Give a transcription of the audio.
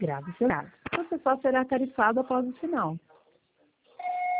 Grave seu recado. Você só será tarifado após o sinal.